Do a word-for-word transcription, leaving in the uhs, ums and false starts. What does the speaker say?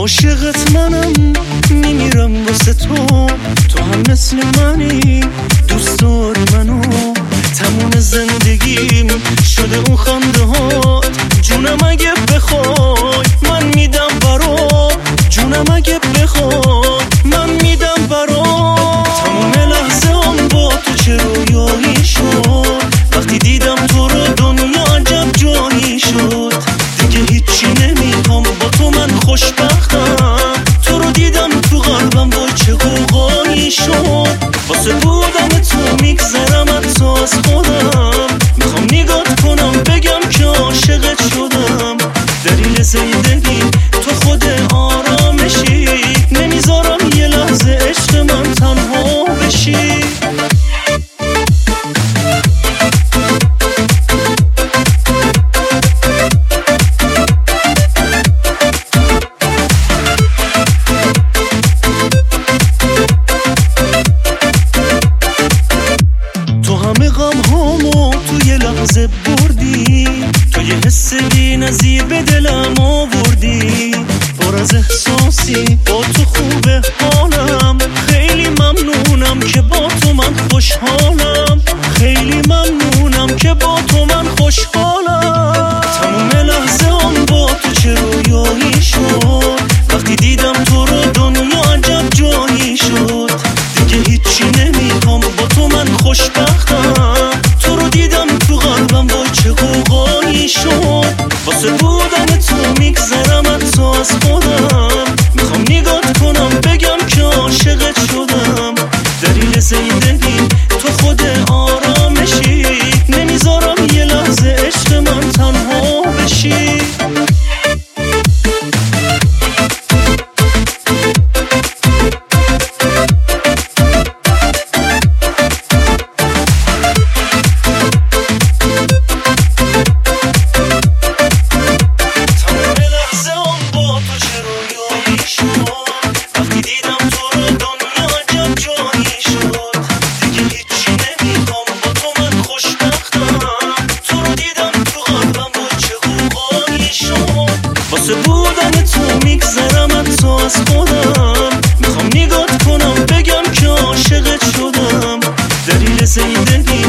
عاشقت منم، میمیرم واسه تو. تو هم مثل منی، دوست داری منو. تموم زندگیم شده اون خنده هات. جونم اگه بخوای من میدم برات. جونم اگه بخوای من میدم برات. تموم لحظه هم با تو چه رویایی شد. وقتی دیدم تو رو دنیا عجب جایی شد. دیگه هیچی نمیخوام، با تو من خوشبختم. تو رو دیدم تو قلبم، وای چه غوغایی شد. واسه بودم تو میگذرم حتی از خودم. میخوام نگات کنم بگم که عاشقت شدم. دلیل زندگی تو خود آرامشی. نمیذارم یه لحظه عشق من تنها بشی. لحظه بردی تو، یه حس بی نظیر به دلم آوردی. پر از احساسی با تو خوبه حالم. خیلی ممنونم که با تو من خوشحالم. خیلی ممنونم که با تو من خوشحالم. تموم لحظه هم با تو چه رویایی شد. وقتی دیدم تو رو دنیا عجب جایی شد. دیگه هیچی نمیخوام، با تو من خوشبختم. تو رو دیدم تو قلبم، وای چه غوغایی شد. واسه بودن تو میگذرم حتی از خودم. میخوام نگات کنم بگم که عاشقت شدم. دلیل زندگی تو خود آرامشی. نمیذارم یه لحظه عشق من تنها بشی. واسه بودن تو میگذرم حتی از خودم. میخوام نگات کنم بگم که عاشقت شدم. دلیل زندگی